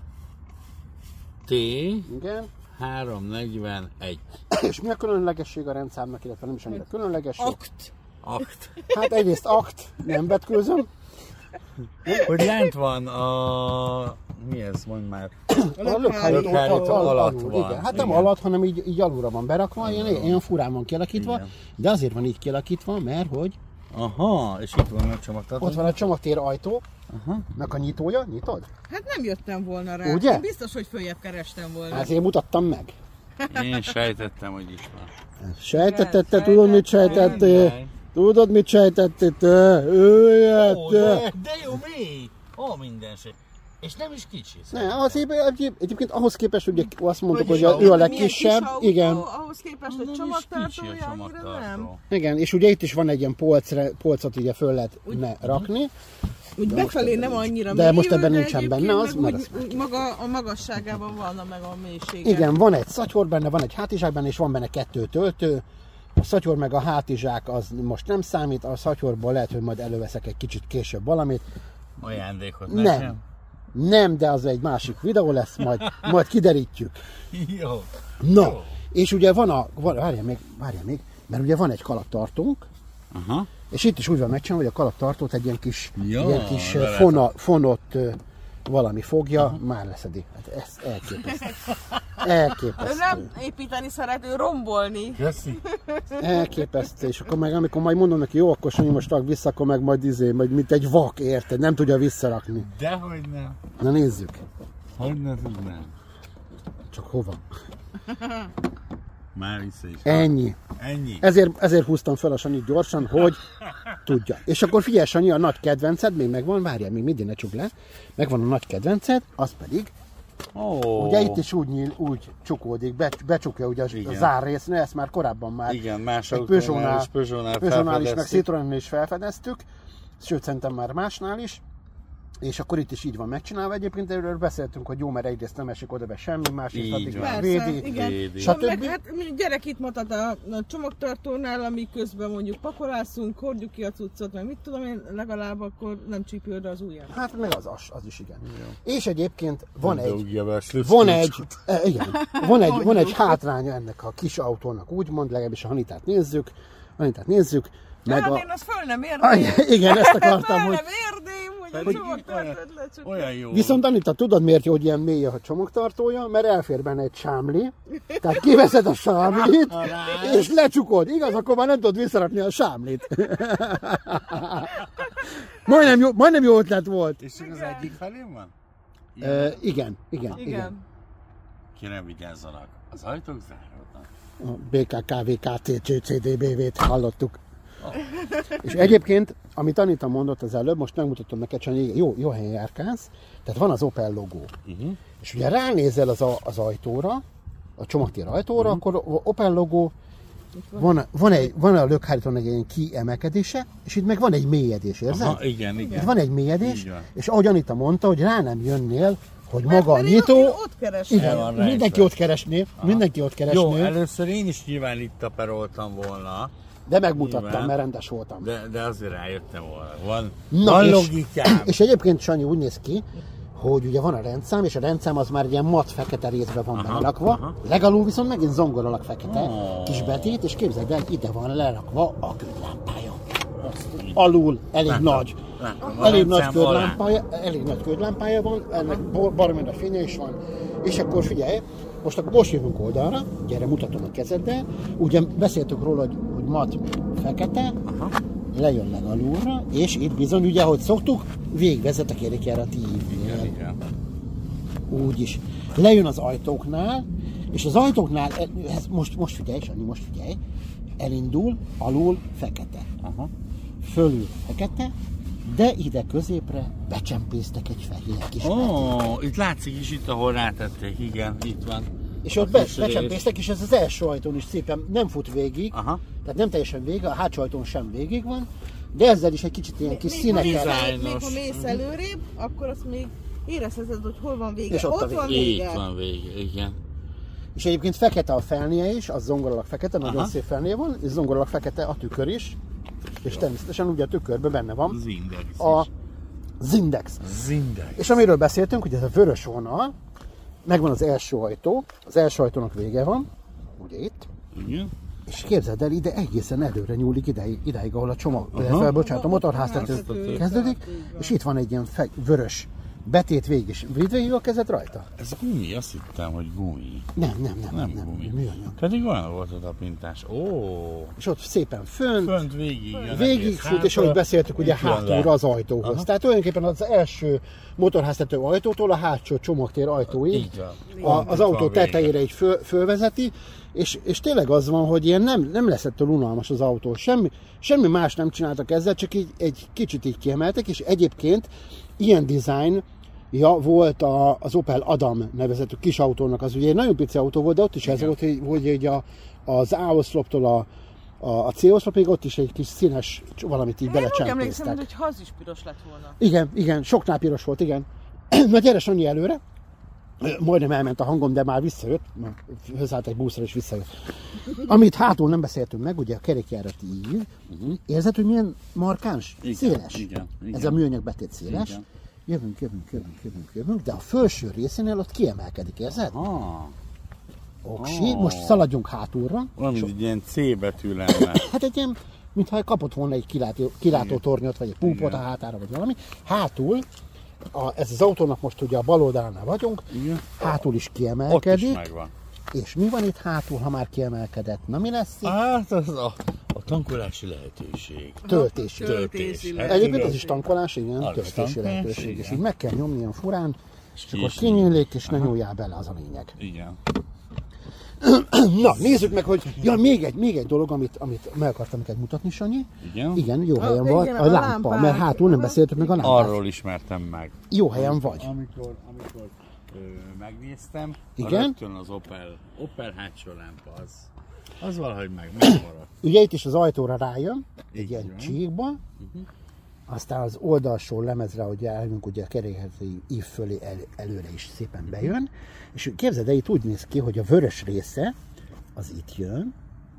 T, igen, háromszáznegyvenegy. és mi a különlegesség a rendszámnak, illetve nem is annyira különlegesség. akt. Akt. Hát egyrészt akt, nem vetkőzöm, Hogy lent van a... Mi ez, mondd már. a lökhárító lökhárító al- alatt alul, van. igen. Hát nem Igen. alatt, hanem így, így alulra van berakva, ilyen, ilyen furán van kialakítva, Igen. de azért van így kialakítva, mert hogy Aha, és itt van a csomagtartó. ott van a csomagtér ajtó, Aha. meg a nyitója, nyitod? Hát nem jöttem volna rá. Ugye? Én biztos, hogy följebb kerestem volna. Ezért mutattam meg. Én sejtettem, hogy is van. Sejtetted, te tudod, mit sejtettél? Mindegy. Tudod, mit sejtettél te? Őjjel, Ó, te! de, de jó, mély! Ó, minden se. És nem is kicsi. Ne, azért egyéb, egyébként ahhoz képest, ugye azt mondtuk, Vagyis hogy a, ahhoz- ő a Milyen legkisebb, kis autó, igen, Ahhoz képest Nem a is kicsi csomagtartója a annyira nem. csomagtartó. igen, és ugye itt is van egy ilyen polcra, polcot, ugye föl lehet ne rakni. Úgy befelé nem annyira de mélyül, most ebben de nincsen egyébként benne az, meg mert úgy, az- úgy maga, a magasságában van meg a mélysége. Igen, van egy szatyor benne, van egy hátizsák benne, és van benne kettő töltő. A szatyor meg a hátizsák az most nem számít, a szatyorból lehet, hogy majd előveszek egy kicsit később valamit. Ajándékot Nem. nekem? Nem, de az egy másik videó lesz, majd, majd kiderítjük. Jó. Na, Jó. és ugye van a, van, várjál még, várjál még, mert ugye van egy kalaptartónk, Aha. És itt is úgy van megcsinálva, hogy a kalaptartót egy ilyen kis, Ja, ilyen kis lehet. fona, fonott ö, valami fogja, aha, már leszedi. Hát ez elképesztő. Ő Elképesztő. nem építeni szeret, ő rombolni. Köszi. Elképesztő. És akkor meg, amikor majd mondom neki, jó, akkor Sanyi, most rak vissza, akkor meg majd izé, majd mint egy vak, érted? Nem tudja visszarakni. Dehogy nem. Na nézzük. Hogy ne tudnám. Csak hova? Már vissza is. Ennyi. Ennyi. Ezért, ezért húztam fel a Sanyit gyorsan, hogy tudja. És akkor figyelj, Sanyi, a nagy kedvenced, még megvan, várjál, még mindig ne csukd le. Megvan a nagy kedvenced, az pedig, Oh. ugye itt is úgy, nyíl, úgy csukódik, be, becsukja ugye a, a zárrész, ne, ezt már korábban már Igen, más egy autónál Peugeotnál, és Peugeotnál Peugeotnál is, meg felfedeztük. Citroennél is felfedeztük, sőt szerintem már másnál is. És akkor itt is így van megcsinálva. Egyébként erről beszéltünk, hogy jó, mert egyrészt nem esik oda be semmi, másrészt Így addig van. már Persze, védi. igen. Védi. Stb. Meg, hát mi gyerek itt mutat a, a csomagtartónál, ami közben mondjuk pakolászunk, hordjuk ki a cuccot, meg mit tudom én, legalább akkor nem csípő oda az ujjam. Hát meg az, az, az is igen. És egyébként van Nem egy, dugja be a van egy, slüsszkulcsot. e, igen, van egy, van egy hátránya ennek a kis autónak, úgymond, legalábbis a Hanitát nézzük, Hanitát nézzük, meg Hát a... én azt föl nem Ah, érdém. igen, ezt akartam, Föl hogy... nem érdém, hogy a Pedig csomagtartót lecsukja. Olyan jó. Viszont Anita, tudod miért, hogy ilyen mély a csomagtartója? Mert elfér benne egy sámli, tehát kiveszed a sámlit, és lecsukod. Igaz, akkor már nem tudod visszarakni a sámlit. majdnem, jó, majdnem jó ötlet volt. És csak az egyik felén van? E, igen, igen, igen. Igen. Kérem vigyázzanak. Az ajtók záródnak. A bé ká ká vé ká té cé cé dé bé vét hallottuk. És egyébként, amit Anita mondott az előbb, most megmutatom neked, hogy jó, jó helyen járkálsz, tehát van az Opel logó. Uh-huh. És ugye ránézel az, a, az ajtóra, a csomagtér ajtóra, uh-huh. akkor a Opel logó, van, van, egy, van a lökhárítónak egy ilyen kiemelkedése, és itt meg van egy mélyedés, érzed? Aha, igen, igen. Itt van egy mélyedés, Így van. és ahogy Anita mondta, hogy rá nem jönnél, hogy Mert- maga a mert én nyitó, ott- ott keresem. igen, El van rejtve. mindenki ott keresné, mindenki ott Jó, keresné, először én is nyilván itt taperoltam volna, de megmutattam, Nyilván. mert rendes voltam. de, de azért rájöttem volna. Van, Na, van és, logikám. és egyébként Sanyi úgy néz ki, hogy ugye van a rendszám, és a rendszám az már ilyen mat fekete részbe van Aha, berakva, aha. legalul viszont megint zongoralag fekete, Oh. kis betét, és képzeld el, ide van lerakva a ködlámpája. Alul, elég Látom, nagy. látom, a elég nagy rendszám alá. ködlámpája, elég nagy ködlámpája van, ennek baromi nagy fénye is van. És akkor figyelj, most akkor most jövünk oldalra, gyere, mutatom a kezeddel. Ugye beszéltük róla, hogy, hogy mat fekete, Aha. lejön legalulra, és itt bizony, ugye, ahogy szoktuk, végigvezet a kerékjárat Igen, így. igen. Úgy is. Lejön az ajtóknál, és az ajtóknál, ez most, most figyelj, Sanyi, most figyelj, elindul, alul fekete, Aha. fölül fekete, de ide középre becsempésztek egy fehér kis Ó, betét. oh, itt látszik is itt, ahol rátették, igen, itt van. És A ott be, kis rész. becsempésztek, és ez az első ajtón is szépen nem fut végig, Aha. tehát nem teljesen végig, a hátsó ajtón sem végig van, de ezzel is egy kicsit ilyen kis Még ha mész színekkel. el- Dizájnos. Még ha mész előrébb, akkor azt még érezheted, hogy hol van vége. És ott a ott van vége. vége. Itt van vége, igen. És egyébként fekete a felnie is, az zongoralag fekete, nagyon Aha. szép felnie van, és zongoralag fekete a tükör is, és természetesen ugye a tükörben benne van Az index a is. Zindex. Zindex. És amiről beszéltünk, hogy ez a vörös vonal, megvan az első ajtó, az első ajtónak vége van, ugye itt, Igen. és képzeld el, ide egészen előre nyúlik idáig, idáig ahol a csomag, Aha. illetve, bocsánat, a motorháztető Motorháztető. kezdődik, és itt van egy ilyen fe, vörös betét végig, és vidd végig a kezed rajta? Ez gumi, azt hittem, hogy gumi. Nem, nem, nem, nem, Nem nem, gumi. műanyag. Pedig olyan volt a tapintás. Ó, És ott szépen fönt, fönt végig jön végig egész fut, és hátra, ahogy beszéltük, ugye itt jön hátulra le. az ajtóhoz. Aha. Tehát tulajdonképpen az első motorháztető ajtótól a hátsó csomagtér ajtóig Így van. a, Itt az van autó vége. tetejére így föl, fölvezeti, és, és tényleg az van, hogy ilyen nem, nem lesz ettől unalmas az autó. Semmi, semmi más nem csináltak ezzel, csak így egy kicsit így kiemeltek, és egyébként ilyen design ja, volt a, az Opel Adam nevezetű kis autónak, az ugye egy nagyon pici autó volt, de ott is ez Igen. volt, hogy, hogy egy a, az A-oszloptól a, a, a C-oszlopig ott is egy kis színes valamit így Én úgy emlékszem, belecsempésztek. hogy ha az is piros lett volna. Igen, igen, soknál piros volt, igen. Na gyere Sanyi előre. Majdnem elment a hangom, de már visszajött. Már hozzáállt egy buszra és visszajött. Amit hátul nem beszéltünk meg, ugye a kerékjárat így. Érzed, hogy milyen markáns? Igen, Széles. igen, igen. Ez a műanyag betét széles. Igen. Jövünk, jövünk, jövünk, jövünk, jövünk, de a felső részénél ott kiemelkedik, érzed? Ah, Oksi, Oh. most szaladjunk hátulra. olyan, mint egy ilyen C betű lenne. Hát egy ilyen mintha kapott volna egy kilátó, kilátótornyot, vagy egy púpot a hátára, vagy valami. Hátul, a, ez az autónak most ugye a bal oldalánál vagyunk, igen. Hátul is kiemelkedik. Ott is megvan. És mi van itt hátul, ha már kiemelkedett? Na mi lesz itt? Hát az a, a tankolási lehetőség. Töltési. Töltési. Hát, egyébként az is tankolás, igen, az töltési tankolás, lehetőség. igen. És így meg kell nyomni ilyen furán, és, és akkor és kinyílik, és ne nyúljál bele, az a lényeg. Igen. Na, nézzük meg, hogy ja, még egy, még egy dolog, amit, amit meg akartam neked mutatni, Sanyi. Igen? Igen, jó A- helyen igen, van. a A lámpa, lámpák. mert hátul nem beszéltük meg a lámpát. Arról ismertem meg. Jó helyen vagy. Amikor, amikor ö, megnéztem, Igen? rögtön az Opel, Opel hátsó lámpa az, az valahogy meg megmaradt. Ugye itt is az ajtóra rájön, egy Így ilyen van. csíkba, aztán az oldalsó lemezre, hogy elmünk, ugye a kerékházi ív fölé el, előre is szépen bejön, és képzeld el, itt úgy néz ki, hogy a vörös része, az itt jön,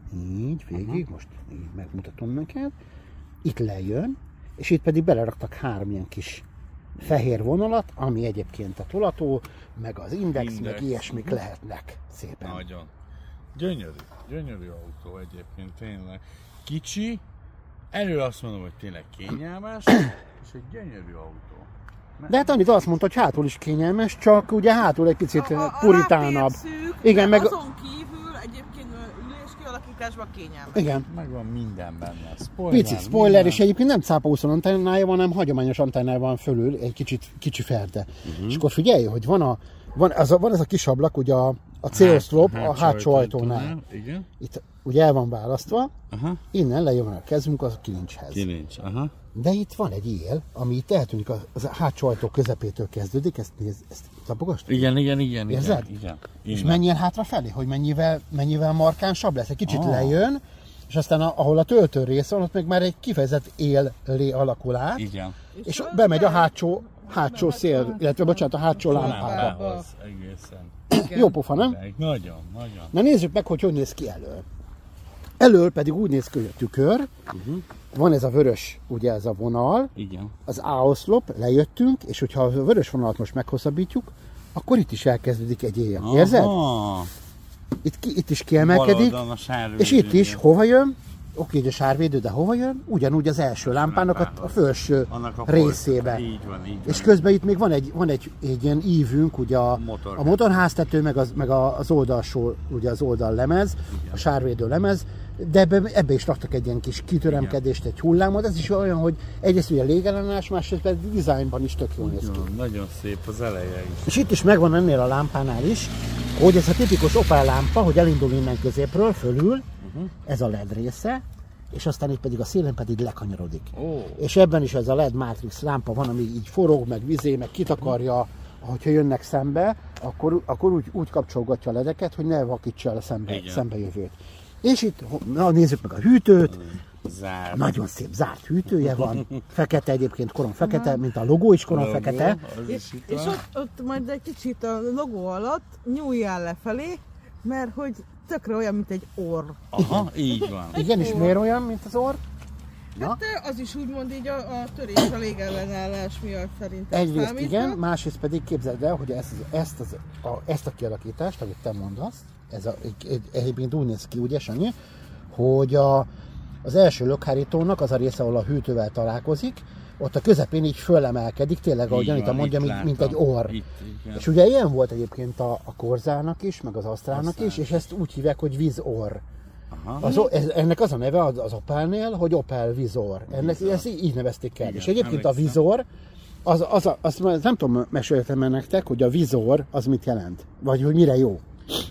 így végig, most így megmutatom neked, itt lejön, és itt pedig beleraktak három ilyen kis fehér vonalat, ami egyébként a tolató, meg az index, Index. meg ilyesmik lehetnek szépen. Nagyon. Gyönyörű, gyönyörű autó egyébként tényleg. Kicsi, elő azt mondom, hogy tényleg kényelmes, és egy gyönyörű autó. De hát Anita azt mondta, hogy hátul is kényelmes, csak ugye hátul egy picit A- a- a puritánabb. lábfér szűk, Igen, de meg- azon kívül egyébként ülés kialakításban kényelmes. Igen. Megvan minden benne. Spoiler, Pici spoiler, minden. és egyébként nem cápauszon antennája van, hanem hagyományos antennája van fölül, egy kicsit kicsi ferde. Uh-huh. És akkor figyelj, hogy van, a, van, az a, van ez a kis ablak, ugye a, a céloszlop a hátsó ajtónál. Igen. Itt ugye el van választva, Aha. innen lejön a kezünk az kilincshez. Kilincs, aha. De itt van egy él, ami itt eltűnik a, az a hátsó ajtó közepétől kezdődik, ezt nézd, ezt tapogast? Igen, igen, igen, igen. Érzed? igen. És Igen. menjél hátrafelé, hogy mennyivel, mennyivel markánsabb lesz. Egy kicsit Ah. lejön, és aztán a, ahol a töltő rész van, ott meg már egy kifejezett éllé alakul át, Igen. és bemegy a hátsó, hátsó szél, illetve bocsánat, a hátsó lámpába. Lámpához egészen. Jó pofa, nem? De nagyon, nagyon. Na nézzük meg, hogy hogy néz ki elől. Elől pedig úgy néz ki, hogy a tükör, uh-huh. van ez a vörös, ugye ez a vonal, Igen. az A-oszlop, lejöttünk, és hogyha a vörös vonalat most meghosszabbítjuk, akkor itt is elkezdődik egy éjjel. Érzed? Aha. Itt, ki, itt is kiemelkedik, Bal oldalon a sárvédő. és itt is hova jön? Oké, hogy a sárvédő, de hova jön? Ugyanúgy az első lámpának a, a felső Annak a részébe. Így van, így van. És közben itt még van egy, van egy, egy ilyen ívünk, ugye a, Motor. a motorháztető, meg az, meg a- az oldalsó, ugye az oldal lemez, a sárvédő lemez, de ebbe, ebbe is raktak egy ilyen kis kitöremkedést, egy hullámot, ez is olyan, hogy egyrészt ugye légellenállás, másrészt pedig dizájnban is tök jól néz ki. Nagyon, nagyon szép az eleje is. És itt is megvan ennél a lámpánál is, hogy ez a tipikus Opel lámpa, hogy elindul innen középről, fölül, uh-huh. ez a el é dé része, és aztán itt pedig a szélen pedig lekanyarodik. Ó. És ebben is ez a el é dé Matrix lámpa van, ami így forog, meg vizé, meg kitakarja, hogyha jönnek szembe, akkor, akkor úgy, úgy kapcsolgatja a ledeket, hogy ne vakítsa el a szembe, Igen. szembejövőt. És itt, na, nézzük meg a hűtőt, Zár. nagyon szép zárt hűtője van, fekete egyébként, koron fekete, mint a logó is koron Logó, fekete. az És, is itt és van. ott, ott majd egy kicsit a logó alatt nyúljál lefelé, mert hogy tökre olyan, mint egy orr. Aha, így van. Igen, és miért olyan, mint az orr? Na? Hát az is úgymond így a, a törés, a légellenállás miatt szerintem Egyrészt számíthat. igen, másrészt pedig képzeld el, hogy ezt, ezt, az, a, ezt a kialakítást, amit te mondasz, ez a, egy- egyébként úgy néz ki, ugye Sanyi, hogy a, az első lökhárítónak az a része, ahol a hűtővel találkozik, ott a közepén így fölemelkedik, tényleg, ahogy Így Anita van, mondja, itt mint, mint látom. egy orr. Itt, igen. És ugye ilyen volt egyébként a, a Korzának is, meg az Astrálnak Aztán. is, és ezt úgy hívják, hogy vízorr. Aha. Az, o- ez, ennek az a neve az, az Opelnél, hogy Opel Vizor. Ennek ezt így így nevezték el. Igen, És egyébként a emlékszem. Vizor, az, az, a, azt már nem tudom, meséltem el nektek, hogy a Vizor az mit jelent? Vagy hogy mire jó?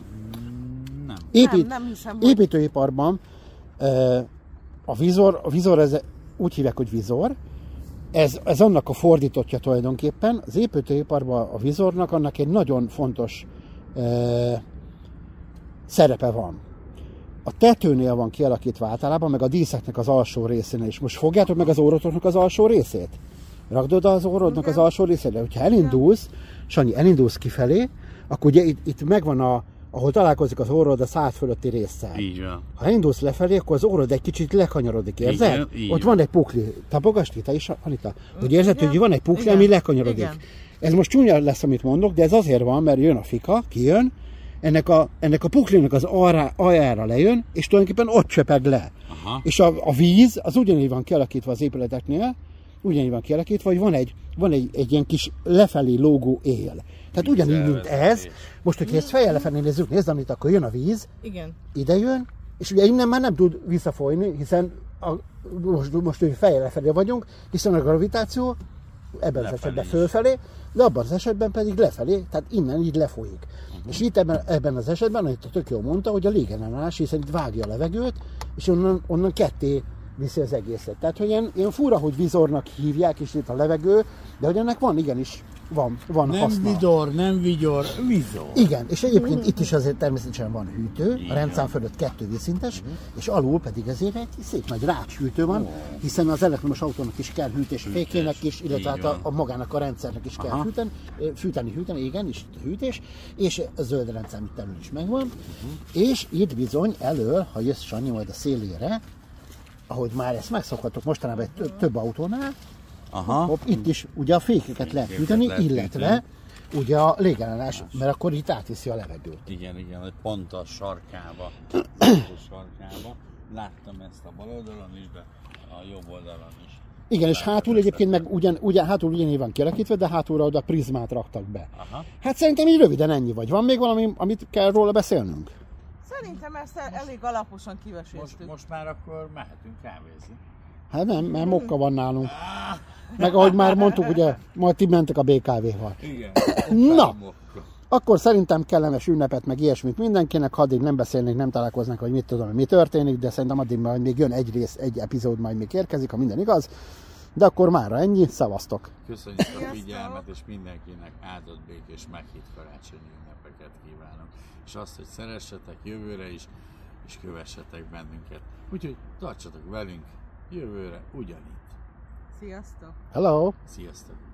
Nem. Épít, nem hiszem, hogy- építőiparban e, a Vizor, a Vizor ez, úgy hívják, hogy Vizor, ez, ez annak a fordítottja tulajdonképpen. Az építőiparban a Vizornak annak egy nagyon fontos e, szerepe van. A tetőnél van kialakítva általában, meg a díszeknek az alsó részénél is. Most fogjátok meg az orrotoknak az alsó részét? Rakd oda az orrodnak az alsó részére. Hogyha elindulsz, Sanyi, elindulsz kifelé, akkor ugye itt, itt megvan, a, ahol találkozik az orrod a szád fölötti résszel. Így van. Ha elindulsz lefelé, akkor az orrod egy kicsit lekanyarodik, érzed? Igen, így Ott van. van egy pukli. Tapogasd ki, te is, Anita? Hogy érzed, Igen. hogy van egy pukli, Igen. ami lekanyarodik. Igen. Ez most csúnya lesz, amit mondok, de ez azért van, mert jön a fika, kijön, ennek a, ennek a puklinak az alrá, aljára lejön, és tulajdonképpen ott csepeg le. Aha. És a, a víz az ugyanígy van kialakítva az épületeknél, ugyanígy van kialakítva, hogy van egy, van egy, egy ilyen kis lefelé lógó él. Tehát ugyanígy, mint ez. Most, hogyha ezt fejjel lefelé nézzük, nézd, amit akkor jön a víz, Igen. ide jön, és ugye innen már nem tud visszafolyni, hiszen a, most, most hogy fejjel lefelé vagyunk, hiszen a gravitáció ebben az esetben fölfelé, de abban az esetben pedig lefelé, tehát innen így lefolyik. Uh-huh. És itt ebben, ebben az esetben, amit tök jól mondta, hogy a légellenállás, hiszen itt vágja a levegőt, és onnan, onnan ketté viszi az egészet. Tehát, hogy ilyen, ilyen fura, hogy vizornak hívják, és itt a levegő, de hogy ennek van, igenis, van, van Nem haszna. vidor, nem vigyor, vizor. Igen, és egyébként itt is azért természetesen van hűtő, Igen. a rendszám fölött kettő vízszintes, uh-huh. és alul pedig ezért egy szép nagy rácshűtő van, oh. hiszen az elektromos autónak is kell hűtés, a fékének is, illetve hát a, a magának a rendszernek is kell hűteni, fűteni, hűteni, igen, és itt a hűtés, és a zöld rendszám itt elől is megvan, uh-huh. és itt bizony elől, ha jössz Sanyi majd a szélére, ahogy már ezt megszokhatok mostanában egy több, több autónál, Aha. hopp, itt is ugye a fékeket lehet hűteni, illetve ugye a légellenállás, mert akkor itt átviszi a levegőt. Igen, igen, hogy pont a sarkába, a sarkába. Láttam ezt a bal oldalon is, de a jobb oldalon is. Igen, és hátul egyébként meg ugyan, ugyan, hátul ugyanígy van kialakítva, de hátulra oda prizmát raktak be. Aha. Hát szerintem így röviden ennyi vagy. Van még valami, amit kell róla beszélnünk? Szerintem ezt elég alaposan Most, kiveséztük. most már akkor mehetünk kávézni. Hát nem, mert mokka van nálunk. Meg ahogy már mondtuk, ugye, majd ti mentek a bé ká vé-val. Igen. Na, akkor szerintem kellemes ünnepet, meg ilyesmit mindenkinek, ha addig nem beszélnénk, nem találkoznak, hogy mit tudom, mi történik, de szerintem addig majd még jön egy rész, egy epizód majd még érkezik, ha minden igaz. De akkor mára ennyi, szavaztok! Köszönjük a figyelmet, és mindenkinek áldott, békés, meghitt karácsonyi ünnepeket kívánok. És azt, hogy szeressetek jövőre is, és kövessetek bennünket. Úgyhogy tartsatok velünk jövőre ugyanitt. Sziasztok! Hello! Sziasztok!